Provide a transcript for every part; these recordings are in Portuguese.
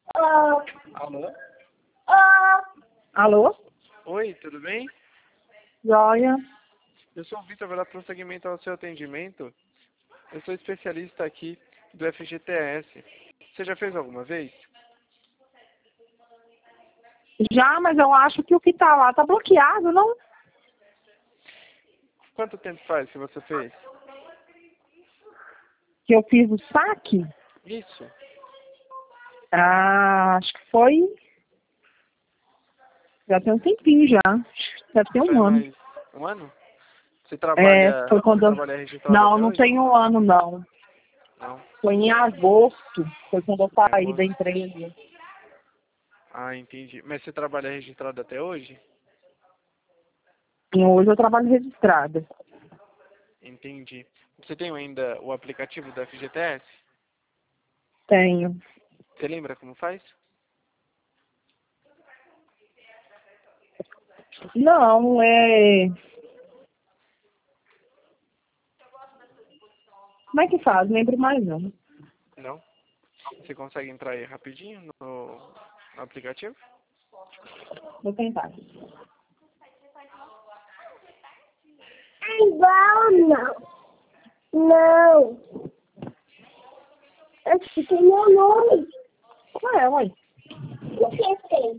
Alô? Alô? Oi, tudo bem? Joia. Eu sou o Vitor, vou dar prosseguimento ao seu atendimento. Eu sou especialista aqui do FGTS. Você já fez alguma vez? Já, mas eu acho que o que tá lá tá bloqueado, não? Quanto tempo faz que você fez? Que eu fiz o saque? Isso. Ah, acho que foi. Já tem um tempinho já. Deve ter Já um é ano. mais um ano? Você É, trabalha, foi você quando eu... trabalha registrado Não, até não hoje? tem um ano, não. Não. Foi em agosto. Foi quando eu Em saí da agosto. empresa. Ah, entendi. Mas você trabalha registrado até hoje? E hoje eu trabalho registrada. Entendi. Você tem ainda o aplicativo do FGTS? Tenho. Você lembra como faz? Não, é... Como é que faz? Lembro mais não. Não? Você consegue entrar aí rapidinho no aplicativo? Vou tentar. É igual, não. Não. Eu citei meu nome. Qual é, ué? O que tem?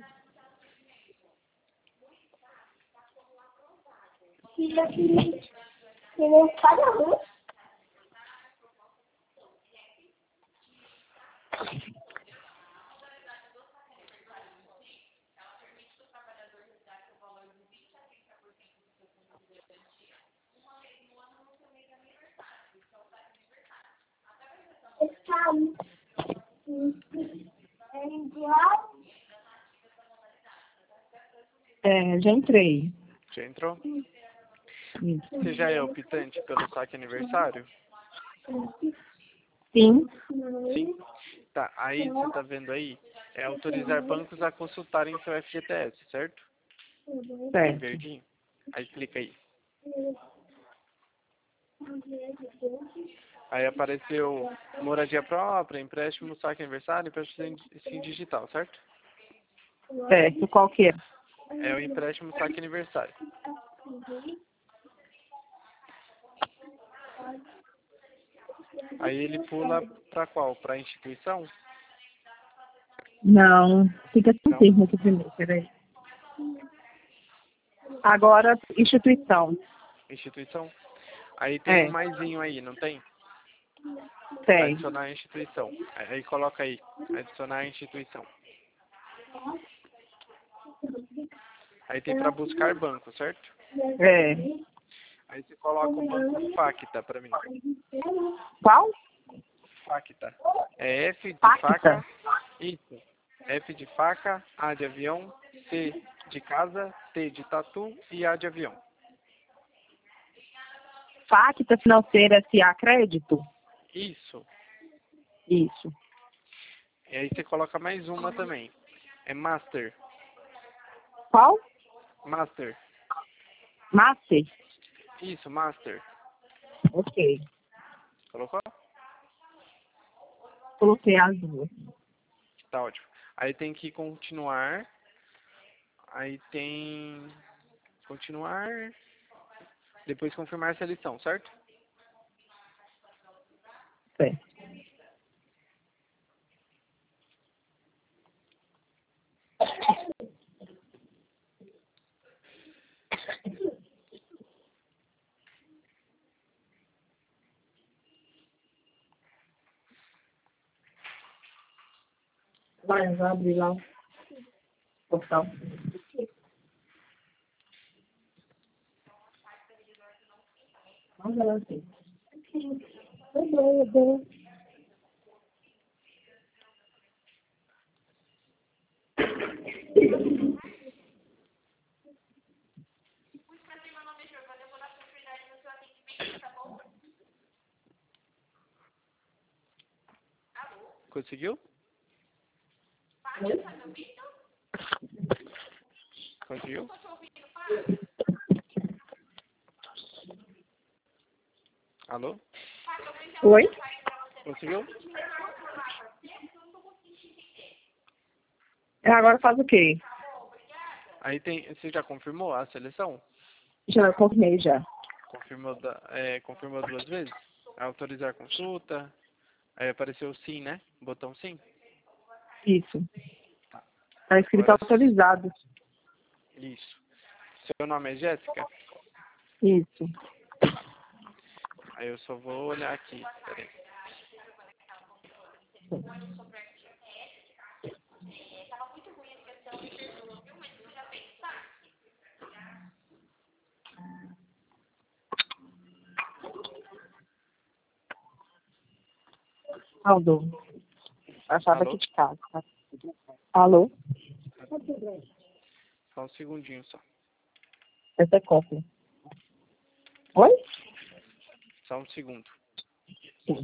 Filha que nem cada um. Está é igual. É, já entrei. Já entrou? Isso. Você já é optante pelo saque aniversário? Sim. Sim. Tá, aí você tá vendo aí, é autorizar bancos a consultarem seu FGTS, certo? Em Certo. verdinho. Aí clica aí. Aí apareceu moradia própria, empréstimo, saque aniversário, empréstimo sim digital, certo? Certo. Qual que é? É o empréstimo saque aniversário. Aí ele pula pra qual? Pra instituição? Não. Fica sem Não? termo aqui primeiro, peraí. Agora, instituição. Instituição? Aí tem um É, maisinho aí, não tem? tem. Adicionar a instituição. Aí coloca aí, adicionar a instituição. Aí tem para buscar banco, certo? É. Aí você coloca o banco Facta para mim. Qual? Facta. É F de Pacta. faca, isso. F de faca, A de avião, C de casa, T de tatu e A de avião. Pacta Financeira S.A. Crédito? Isso. Isso. E aí você coloca mais uma também. É Master. Qual? Master. Master? Isso, Master. Ok. Colocou? Coloquei as duas. Tá ótimo. Aí tem que continuar. Aí tem continuar. Depois confirmar a seleção, certo? Certo. Vai abrir lá o portal. Vamos lá, assim. É bom. Conseguiu? Conseguiu? Alô? Oi? Conseguiu? Agora faz o quê? Aí tem, você já confirmou a seleção? Já confirmei já. Confirmou 2 vezes? Autorizar consulta. Aí apareceu sim, né? Botão sim. Isso. Tá escrito Agora autorizado. isso. Seu nome é Jéssica? Isso. Aí eu só vou olhar aqui. Peraí. Alô. Achava Alô? aqui de casa. Tá? Alô? Só um segundinho só. Essa é cópia. Oi? Só um segundo. Sim.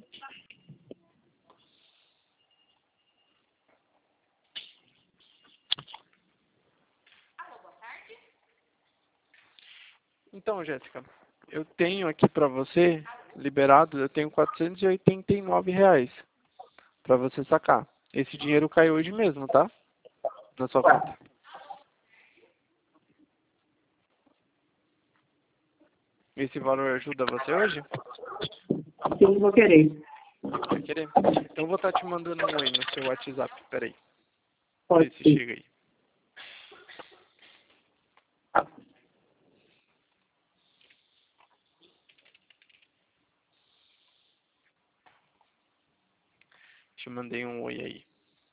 Então, Jéssica, eu tenho aqui pra você, liberado, eu tenho R$ 489 pra você sacar. Esse dinheiro caiu hoje mesmo, tá? Na sua conta. Esse valor ajuda você hoje? Sim, vou querer. Vai querer? Então eu vou estar te mandando um oi no seu WhatsApp. Peraí. Pode Vê se ser. chega aí. Te mandei um oi aí.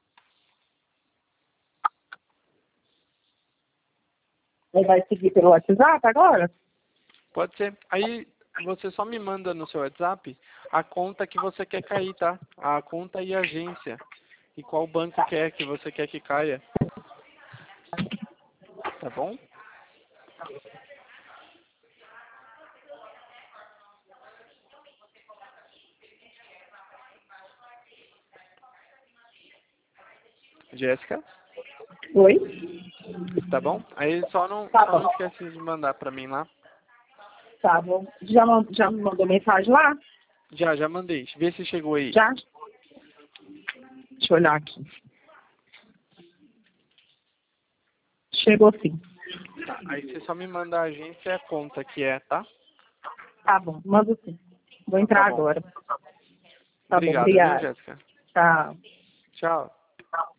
Ele vai seguir pelo WhatsApp agora? Pode ser. Aí você só me manda no seu WhatsApp a conta que você quer cair, tá? A conta e a agência. E qual banco que você quer que caia. Tá bom? Jéssica? Oi? Tá bom? Aí Tá só não bom. esquece de mandar pra mim lá. Tá bom. Já me mandou mensagem lá? Já mandei. Vê se chegou aí. Já? Deixa eu olhar aqui. Chegou sim. Tá. Aí você só me manda a agência e a conta que é, tá? Tá bom, manda sim. Vou Então entrar tá bom. agora. Tá bom, Obrigado, viu, obrigada. Jéssica? Tchau. Tchau.